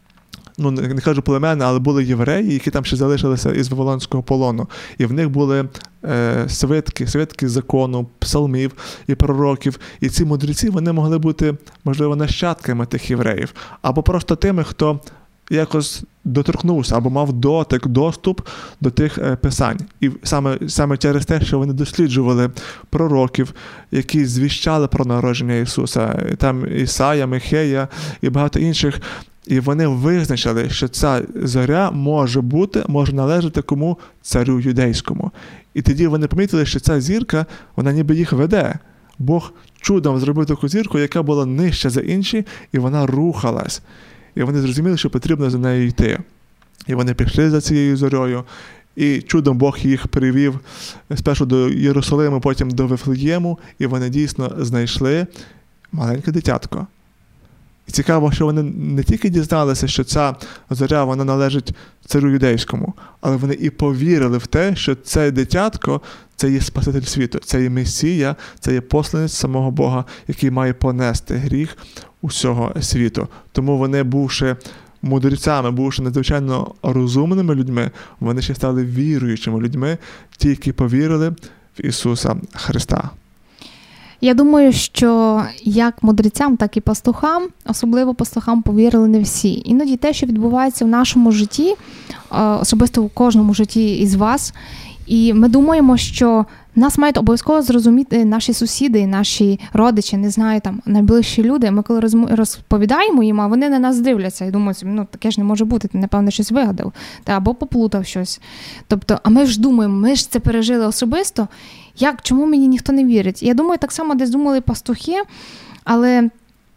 ну не кажу племена, але були євреї, які там ще залишилися із Вавилонського полону. І в них були е, свитки, свитки закону, псалмів і пророків. І ці мудреці, вони могли бути, можливо, нащадками тих євреїв. Або просто тими, хто якось доторкнувся, або мав дотик, доступ до тих е, писань. І саме, саме через те, що вони досліджували пророків, які звіщали про народження Ісуса. Там Ісая, Михея і багато інших. І вони визначили, що ця зоря може бути, може належати кому? Царю юдейському. І тоді вони помітили, що ця зірка, вона ніби їх веде. Бог чудом зробив таку зірку, яка була нижча за інші, і вона рухалась. І вони зрозуміли, що потрібно за нею йти. І вони пішли за цією зорею, і чудом Бог їх привів спершу до Єрусалиму, потім до Вифлеєму, і вони дійсно знайшли маленьке дитятко. І цікаво, що вони не тільки дізналися, що ця зоря, вона належить царю юдейському, але вони і повірили в те, що це дитятко – це є Спаситель світу, це є Месія, це є посланець самого Бога, який має понести гріх усього світу. Тому вони, бувши мудрецями, бувши надзвичайно розумними людьми, вони ще стали віруючими людьми, ті, які повірили в Ісуса Христа. Я думаю, що як мудрецям, так і пастухам, особливо пастухам, повірили не всі. Іноді те, що відбувається в нашому житті, особисто у кожному житті із вас, і ми думаємо, що нас мають обов'язково зрозуміти наші сусіди, наші родичі, не знаю, там, найближчі люди. Ми коли розповідаємо їм, а вони на нас дивляться і думають, ну, таке ж не може бути, ти, напевно, щось вигадав, та, або поплутав щось. Тобто, а ми ж думаємо, ми ж це пережили особисто, як, чому мені ніхто не вірить? Я думаю, так само десь думали пастухи, але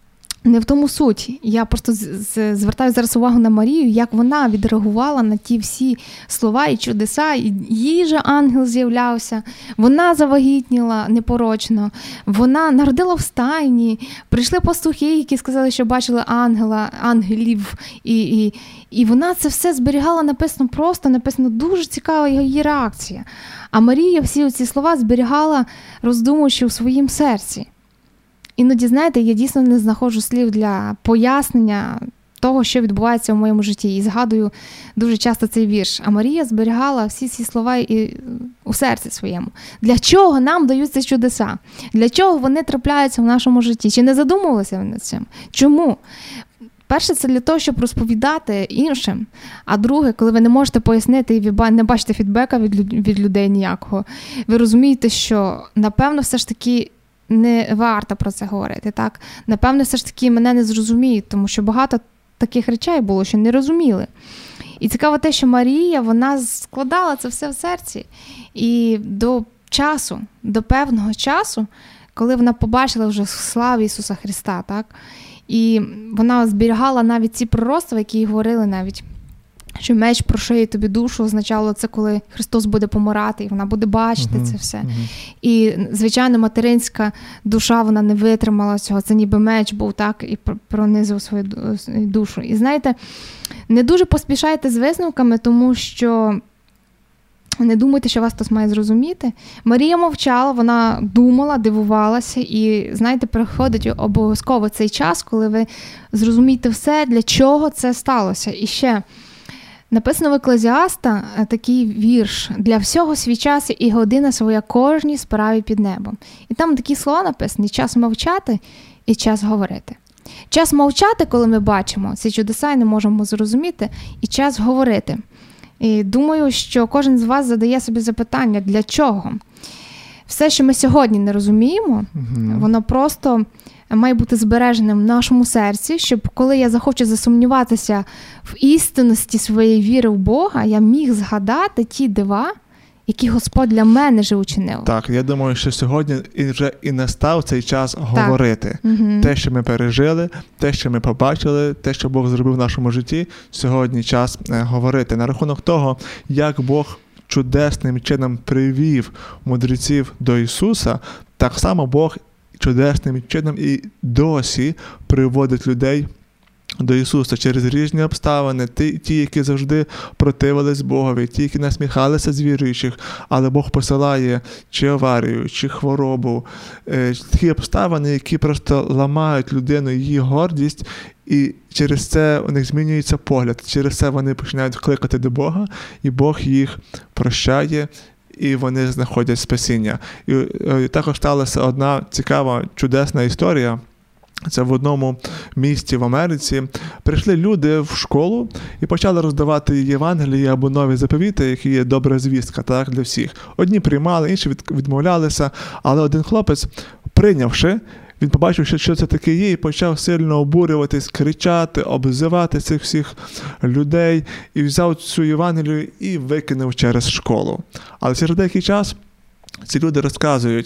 не в тому суть. Я просто звертаю зараз увагу на Марію, як вона відреагувала на ті всі слова і чудеса. І їй же ангел з'являвся, вона завагітніла непорочно, вона народила в стайні, прийшли пастухи, які сказали, що бачили ангела, ангелів, і, і, і вона це все зберігала, написано просто, написано дуже цікава її реакція. А Марія всі ці слова зберігала, роздумуючи у своїм серці. Іноді, знаєте, я дійсно не знаходжу слів для пояснення того, що відбувається в моєму житті. І згадую дуже часто цей вірш. А Марія зберігала всі ці слова і у серці своєму. Для чого нам даються чудеса? Для чого вони трапляються в нашому житті? Чи не задумувалися ви над цим? Чому? Перше, це для того, щоб розповідати іншим. А друге, коли ви не можете пояснити і ви не бачите фідбека від людей ніякого, ви розумієте, що, напевно, все ж таки не варто про це говорити, так? Напевно, все ж таки мене не зрозуміють, тому що багато таких речей було, що не розуміли. І цікаво те, що Марія, вона складала це все в серці. І до часу, до певного часу, коли вона побачила вже славу Ісуса Христа, так? І вона зберігала навіть ці пророцтва, які говорили навіть, що меч прошиє тобі душу, означало це, коли Христос буде помирати, і вона буде бачити uh-huh, це все. Uh-huh. І, звичайно, материнська душа, вона не витримала цього. Це ніби меч був, так, і пронизив свою душу. І, знаєте, не дуже поспішайте з висновками, тому що не думайте, що вас хтось має зрозуміти. Марія мовчала, вона думала, дивувалася, і, знаєте, приходить обов'язково цей час, коли ви зрозумієте все, для чого це сталося. І ще написано в Еклезіаста такий вірш: «Для всього свій час і година своя кожній справі під небом». І там такі слова написані: час мовчати і час говорити. Час мовчати, коли ми бачимо ці чудеса і не можемо зрозуміти, і час говорити. І думаю, що кожен з вас задає собі запитання, для чого? Все, що ми сьогодні не розуміємо, mm-hmm. воно просто має бути збереженим в нашому серці, щоб коли я захочу засумніватися в істинності своєї віри в Бога, я міг згадати ті дива, які Господь для мене же учинив. Так, я думаю, що сьогодні і вже і настав цей час говорити. Угу. Те, що ми пережили, те, що ми побачили, те, що Бог зробив в нашому житті, сьогодні час говорити. На рахунок того, як Бог чудесним чином привів мудреців до Ісуса, так само Бог чудесним чином і досі приводить людей до Ісуса через різні обставини, ті, ті, які завжди противились Богові, ті, які насміхалися з віруючих, але Бог посилає чи аварію, чи хворобу, е, такі обставини, які просто ламають людину, її гордість, і через це у них змінюється погляд, через це вони починають кликати до Бога, і Бог їх прощає, і вони знаходять спасіння. І, і також сталася одна цікава, чудесна історія. Це в одному місті в Америці. Прийшли люди в школу і почали роздавати Євангелії або нові заповіти, які є добра звістка, так, для всіх. Одні приймали, інші відмовлялися, але один хлопець, прийнявши, він побачив, що це таке є, і почав сильно обурюватись, кричати, обзивати цих всіх людей, і взяв цю Євангелію і викинув через школу. Але через деякий час ці люди розказують,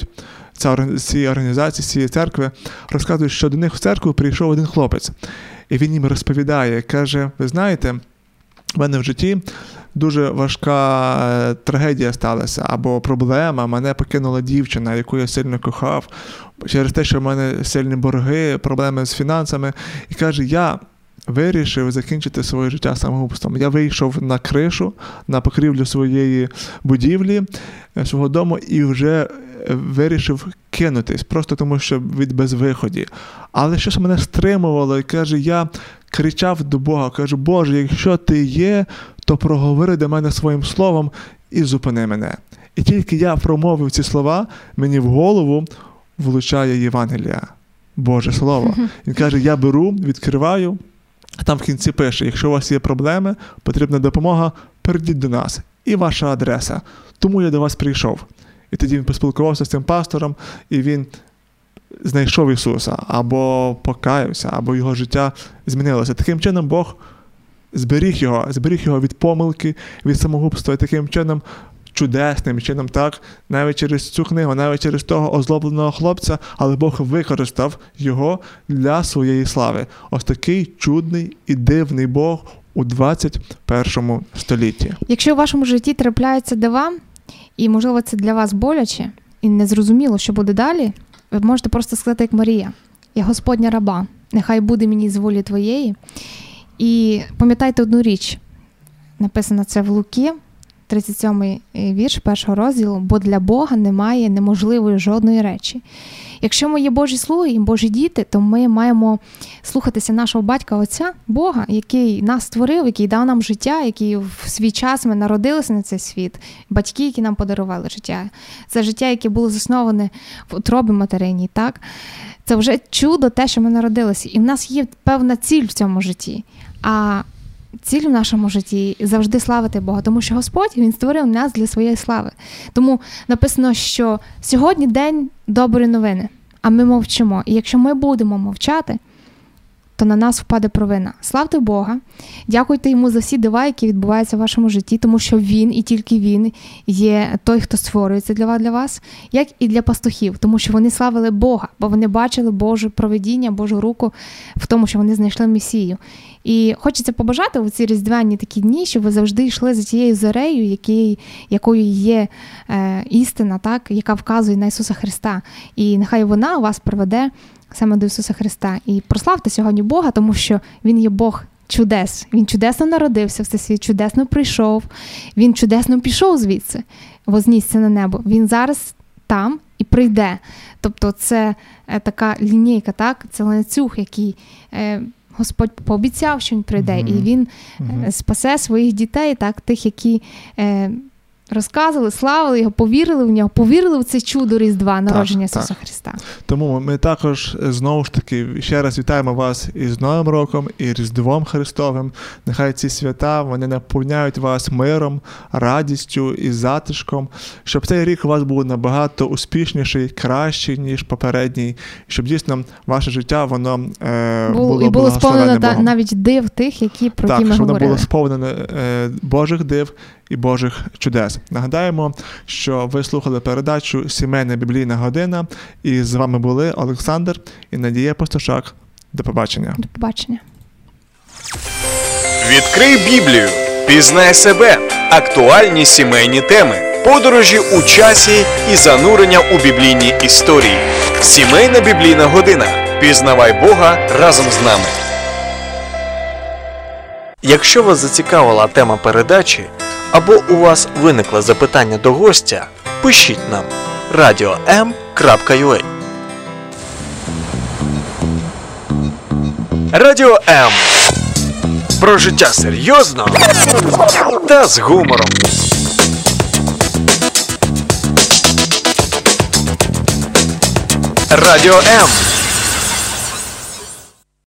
ці організації, цієї церкви, розказують, що до них в церкву прийшов один хлопець. І він їм розповідає, каже, ви знаєте, в мене в житті дуже важка трагедія сталася, або проблема, мене покинула дівчина, яку я сильно кохав, через те, що в мене сильні борги, проблеми з фінансами. І каже, я вирішив закінчити своє життя самогубством. Я вийшов на кришу, на покрівлю своєї будівлі, свого дому, і вже вирішив кинутись, просто тому, що від безвиході. Але щось мене стримувало, і каже, я кричав до Бога, кажу, Боже, якщо ти є, то проговори до мене своїм словом і зупини мене. І тільки я промовив ці слова, мені в голову влучає Євангелія, Боже Слово. Він каже, я беру, відкриваю, а там в кінці пише, якщо у вас є проблеми, потрібна допомога, прийдіть до нас. І ваша адреса. Тому я до вас прийшов. І тоді він поспілкувався з цим пастором, і він знайшов Ісуса, або покаявся, або його життя змінилося. Таким чином Бог зберіг його, зберіг його від помилки, від самогубства, і таким чином, чудесним чином, так, навіть через цю книгу, навіть через того озлобленого хлопця, але Бог використав його для своєї слави. Ось такий чудний і дивний Бог у двадцять першому столітті. Якщо у вашому житті трапляються дива, і, можливо, це для вас боляче, і незрозуміло, що буде далі, ви можете просто сказати, як Марія, я Господня раба, нехай буде мені з волі твоєї. І пам'ятайте одну річ, написано це в Луки, тридцять сьомий вірш першого розділу, бо для Бога немає неможливої жодної речі. Якщо ми є Божі слуги і Божі діти, то ми маємо слухатися нашого батька Отця, Бога, який нас створив, який дав нам життя, який в свій час ми народилися на цей світ, батьки, які нам подарували життя. Це життя, яке було засноване в утробі материнній, так? Це вже чудо те, що ми народилися. І в нас є певна ціль в цьому житті. А ціль в нашому житті – завжди славити Бога, тому що Господь, Він створив нас для своєї слави. Тому написано, що сьогодні день доброї новини, а ми мовчимо. І якщо ми будемо мовчати, то на нас впаде провина. Славте Бога, дякуйте Йому за всі дива, які відбуваються в вашому житті, тому що Він і тільки Він є той, хто створюється для вас, як і для пастухів, тому що вони славили Бога, бо вони бачили Боже провидіння, Божу руку в тому, що вони знайшли Месію. І хочеться побажати у ці різдвяні такі дні, щоб ви завжди йшли за тією зорею, який, якою є е, істина, так, яка вказує на Ісуса Христа. І нехай вона вас приведе саме до Ісуса Христа. І прославте сьогодні Бога, тому що Він є Бог чудес. Він чудесно народився в цей світ, чудесно прийшов, Він чудесно пішов звідси, вознісся на небо. Він зараз там і прийде. Тобто це е, така лінійка, так? Це ланцюг, який е, Господь пообіцяв, що Він прийде. Mm-hmm. І Він mm-hmm. спасе своїх дітей, так, тих, які е, розказували, славили його, повірили в нього, повірили в це чудо Різдва, народження так, Ісуса так. Христа. Тому ми також знову ж таки ще раз вітаємо вас із Новим роком і Різдвом Христовим. Нехай ці свята, вони наповняють вас миром, радістю і затишком, щоб цей рік у вас був набагато успішніший, кращий, ніж попередній, щоб дійсно ваше життя, воно е, Бу, було і було сповнено Богом. навіть див тих, які, про так, які ми щоб воно говорили. було сповнене е, Божих див і Божих чудес. Нагадаємо, що ви слухали передачу «Сімейна біблійна година», і з вами були Олександр і Надія Пастушак. До побачення. До побачення. Відкрий Біблію, пізнай себе, актуальні сімейні теми, подорожі у часі і занурення у біблійні історії. Сімейна біблійна година. Пізнавай Бога разом з нами. Якщо вас зацікавила тема передачі, або у вас виникло запитання до гостя, пишіть нам радіо ем крапка ю а. Радіо М. Про життя серйозно та з гумором. Радіо М.